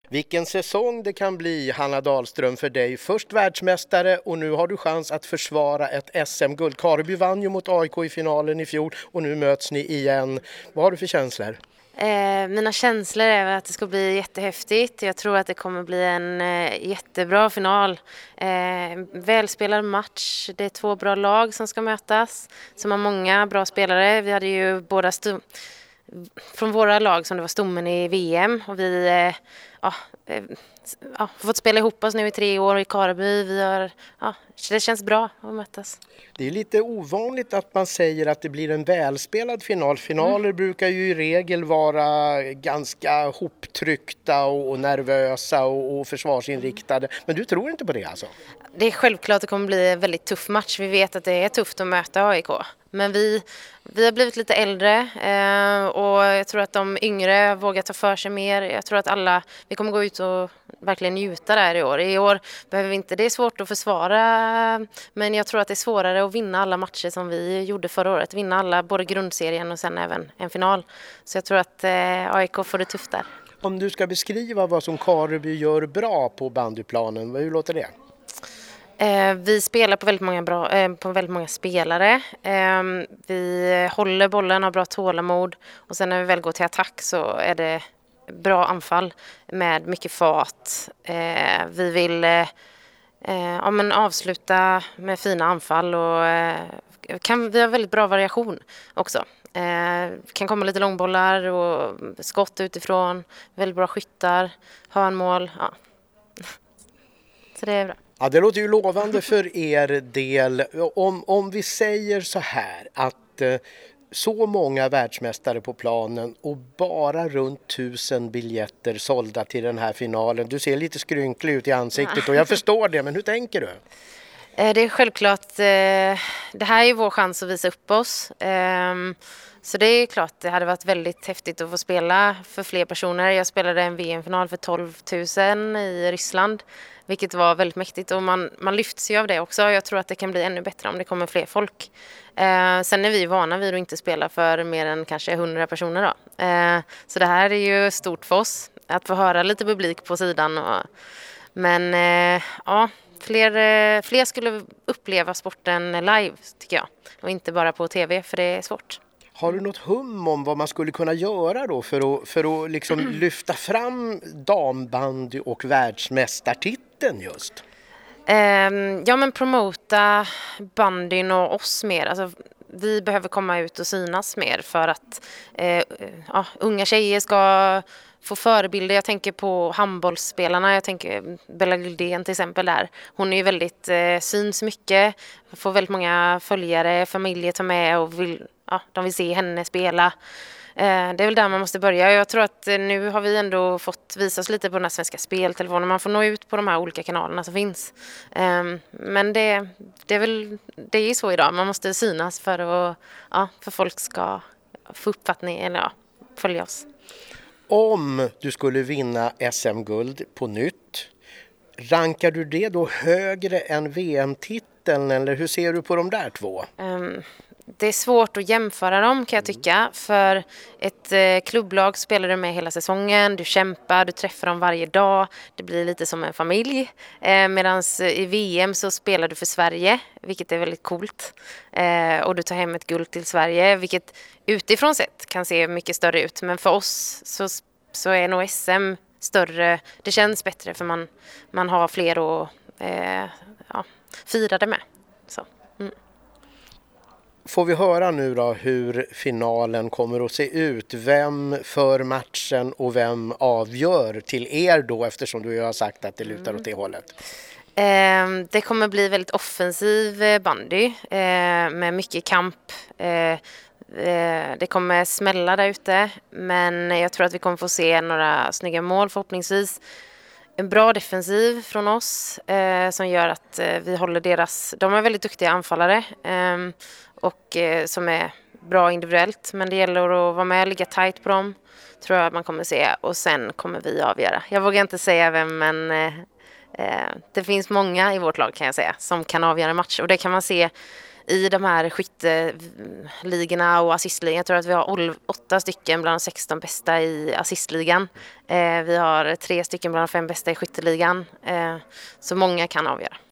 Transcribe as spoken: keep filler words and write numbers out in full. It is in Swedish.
Vilken säsong det kan bli, Hanna Dahlström, för dig. Först världsmästare och nu har du chans att försvara ett S M-guld. Kareby vann ju mot A I K i finalen i fjol och nu möts ni igen. Vad har du för känslor? Eh, mina känslor är att det ska bli jättehäftigt. Jag tror att det kommer bli en eh, jättebra final. Eh, välspelad match. Det är två bra lag som ska mötas. Som har många bra spelare. Vi hade ju båda stu- från våra lag som det var stommen i V M. Och vi eh, ja, eh, ja, har fått spela ihop oss nu i tre år i Kareby. Vi har, ja, det känns bra att mötas. Det är lite ovanligt att man säger att det blir en välspelad final. Finaler mm. brukar ju i regel vara ganska hoptryckta och nervösa och, och försvarsinriktade. Men du tror inte på det alltså? Det är självklart att det kommer bli en väldigt tuff match. Vi vet att det är tufft att möta A I K. Men vi, vi har blivit lite äldre eh, och jag tror att de yngre vågar ta för sig mer. Jag tror att alla, vi kommer gå ut och verkligen njuta där i år. I år behöver vi inte, det är svårt att försvara, men jag tror att det är svårare att vinna alla matcher som vi gjorde förra året. Vinna alla, både grundserien och sen även en final. Så jag tror att eh, A I K får det tufft där. Om du ska beskriva vad som Kareby gör bra på bandyplanen, hur låter det? Eh, vi spelar på väldigt många, bra, eh, på väldigt många spelare. Eh, vi håller bollen, har bra tålamod. Och sen när vi väl går till attack så är det bra anfall med mycket fart. Eh, vi vill eh, ja, men avsluta med fina anfall. Och, eh, kan, vi har väldigt bra variation också. Eh, kan komma lite långbollar och skott utifrån. Väldigt bra skyttar, hörnmål. Ja. Så det är bra. Ja, det låter ju lovande för er del. Om, om vi säger så här att eh, så många världsmästare på planen och bara runt tusen biljetter sålda till den här finalen. Du ser lite skrynklig ut i ansiktet och jag förstår det, men hur tänker du? Eh, det är självklart, eh, det här är vår chans att visa upp oss. Eh, så det är klart, det hade varit väldigt häftigt att få spela för fler personer. Jag spelade en V M-final för tolv tusen i Ryssland. Vilket var väldigt mäktigt och man, man lyfts ju av det också. Jag tror att det kan bli ännu bättre om det kommer fler folk. Eh, sen är vi vana vid att inte spela för mer än kanske hundra personer då. Eh, så det här är ju stort för oss. Att få höra lite publik på sidan. Och, men eh, ja, fler, eh, fler skulle uppleva sporten live tycker jag. Och inte bara på tv för det är svårt. Har du något hum om vad man skulle kunna göra då för att, för att liksom lyfta fram dambandy och världsmästartiteln just? Um, ja men promota bandyn och oss mer. Alltså, vi behöver komma ut och synas mer för att eh, ja, unga tjejer ska få förebilder. Jag tänker på handbollsspelarna. Jag tänker Bella Guldén till exempel där. Hon är ju väldigt, eh, syns mycket. Får väldigt många följare, familjer tar med och vill, ja, de vill se henne spela. Eh, det är väl där man måste börja. Jag tror att eh, nu har vi ändå fått visa oss lite på den här svenska speltelefonen. Man får nå ut på de här olika kanalerna som finns. Eh, men det, det är väl det är så idag. Man måste synas för att ja, för folk ska få uppfattning eller ja, följa oss. Om du skulle vinna S M-guld på nytt, rankar du det då högre än V M-titeln eller hur ser du på de där två? Um, det är svårt att jämföra dem kan jag tycka. För ett eh, klubblag spelar du med hela säsongen, du kämpar, du träffar dem varje dag. Det blir lite som en familj. Eh, Medan i V M så spelar du för Sverige, vilket är väldigt coolt. Eh, och du tar hem ett guld till Sverige, vilket utifrån sett kan se mycket större ut. Men för oss så, så är nog S M större. Det känns bättre för man, man har fler att eh, ja, fira det med. Så. Mm. Får vi höra nu då hur finalen kommer att se ut? Vem för matchen och vem avgör till er då eftersom du har sagt att det lutar åt det hållet? Eh, det kommer bli väldigt offensiv bandy eh, med mycket kamp. Eh, eh, det kommer smälla där ute men jag tror att vi kommer få se några snygga mål förhoppningsvis. En bra defensiv från oss eh, som gör att eh, vi håller deras... De är väldigt duktiga anfallare eh, och eh, som är bra individuellt. Men det gäller att vara med och ligga tight på dem, tror jag man kommer se. Och sen kommer vi avgöra. Jag vågar inte säga vem, men eh, det finns många i vårt lag kan jag säga som kan avgöra match. Och det kan man se i de här skytteligorna och assistligan. Jag tror att vi har åtta stycken bland de sexton bästa i assistligan. Eh, vi har tre stycken bland de fem bästa i skytteligan. Eh, så många kan avgöra.